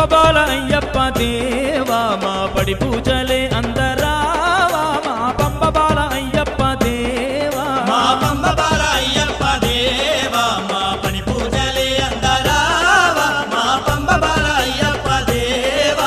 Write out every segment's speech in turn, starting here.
పంబబాల అయ్యప్ప దేవా మా పడి పూజలే అందరావా మా పంబబాల అయ్యప్ప దేవా మా పంబబాల అయ్యప్ప దేవా మా పడి పూజలే అందరావా మా పంబబాల అయ్యప్ప దేవా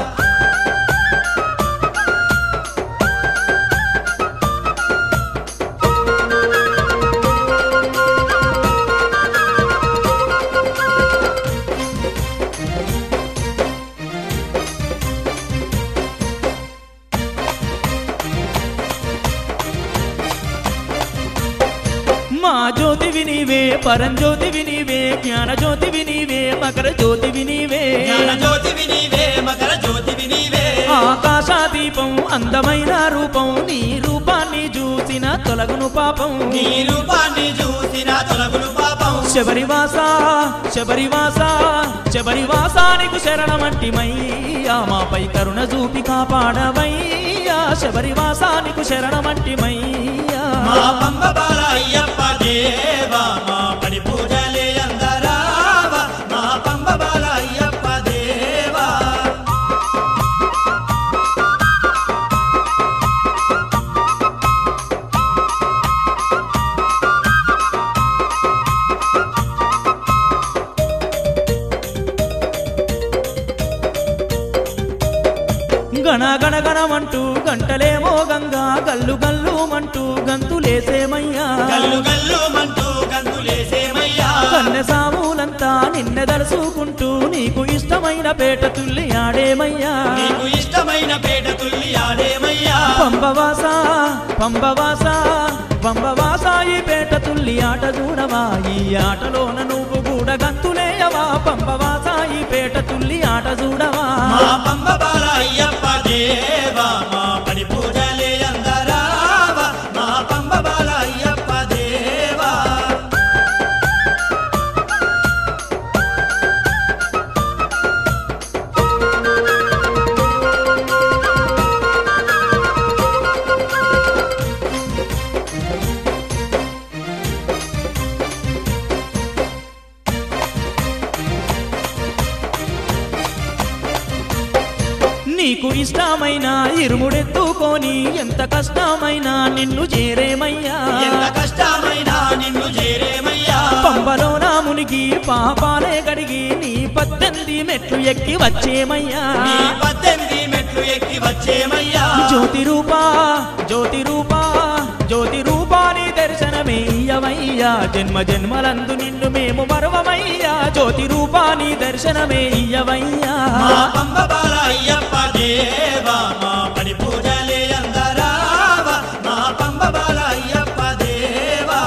మా జ్యోతివి నీవే పరంజ్యోతివి నీవే జ్ఞాన జ్యోతివి నీవే మకర జ్యోతివి నీవే జ్ఞాన జ్యోతివి నీవే మకర జ్యోతివి నీవే ఆకాశదీపం అందమైన రూపం నీ రూపాన్ని చూసిన తొలగును పాపం నీ రూపాన్ని చూసిన తొలగును పాపం శబరివాస శబరివాస శబరివాసానికి శరణమంటిమయ్యా మాపై కరుణ చూపి కాపాడవయ్యా శబరివాసానికి శరణమంటిమయ్యా మా పంబబాల అయ్యప్ప దేవా మా పడి పూజలే అందరావా మా పంబబాల అయ్యప్ప దేవా గణ గణ గణమంటూ గంటలేమో గంగా గల్లు గల్లు మంటూ గంతులేసేమయ్యా గల్లు గల్లు మంటూ గంతులేసేమయ్యా కన్నె సాములంతా నిన్నె దలుసుకుంటూ నీకు ఇష్టమైన పేట తుల్లి ఆడేమయ్యా నీకు ఇష్టమైన పేట తుల్లి ఆడేమయ్యా పంబవాస పంబవాస పంబవాస ఈ పేట తుల్లి ఆట చూడవా ఈ ఆటలోన నువ్వు కూడా గంతులేయవా పంబవాస ఈ పేట తుల్లి ఆట చూడవా మా పంబబాల అయ్యప్ప దేవా మా పడి పూజలే అందరావా మా పంబబాల అయ్యప్ప దేవా నీకు ఇష్టమైన ఇరుముడెత్తుకొని ఎంత కష్టమైనా నిన్ను చేరేమయ్యా ఎంత కష్టమైనా నిన్ను చేరేమయ్యా పంబలో నా మునిగి పాపాలే గడిగి నీ 18 మెట్లు ఎక్కి వచ్చేమయ్యా నీ 18 మెట్లు ఎక్కి వచ్చేమయ్యా జ్యోతి రూపా జ్యోతి రూపా జ్యోతి రూపాని దర్శనమేయ్యవయ్యా జన్మ జన్మలందు నిన్ను మేము మరవమయ్యా జ్యోతి రూపాని దర్శనమేయ్యవయ్యా మా పంబబాల అయ్యప్ప దేవా మా పడి పూజలే అందరావా మా పంబబాల అయ్యప్ప దేవా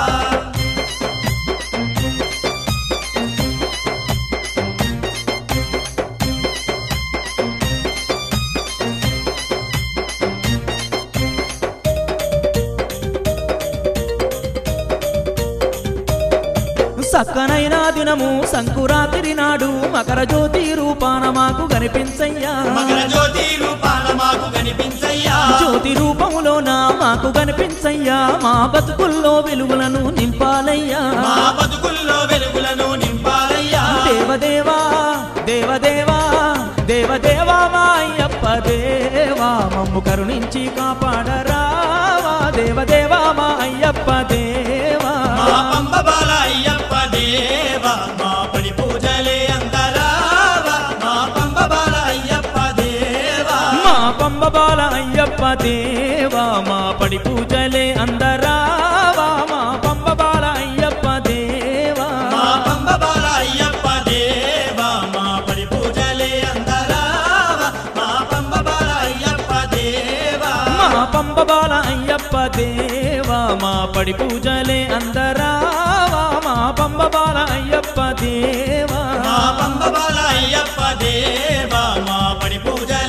సక్కనైన దినము సంకురాత్రి నాడు మకర జ్యోతి రూపాన మాకు కనిపించయ్యా మకర జ్యోతి రూపాన మాకు కనిపించయ్యా జ్యోతి రూపములోన మాకు కనిపించయ్యా మా బతుకుల్లో వెలుగులను నింపాలయ్యా మా బతుకుల్లో వెలుగులను నింపాలయ్యా దేవదేవా దేవదేవా దేవదేవా మా అయ్యప్ప దేవా మమ్ము కరుణించి కాపాడరావా దేవదేవా మా అయ్యప్ప దేవా మా పంబబాల అయ్యప్ప దేవా మా పడి పూజలే అందరావా మా పంబబాల అయ్యప్ప దేవా మా పంబబాల అయ్యప్ప దేవా మా పడి పూజలే అందరావా మా పంబబాల అయ్యప్ప దేవా మా పంబబాల అయ్యప్ప దేవా మా పడి పూజలే అందరావా మా పంబబాల అయ్యప్ప దేవా మా పంబబాల అయ్యప్ప దేవా మా పడి పూజలే అందరావా మా పంబబాల అయ్యప్ప దేవా మా పంబబాల అయ్యప్ప దేవా మా పడి పూజ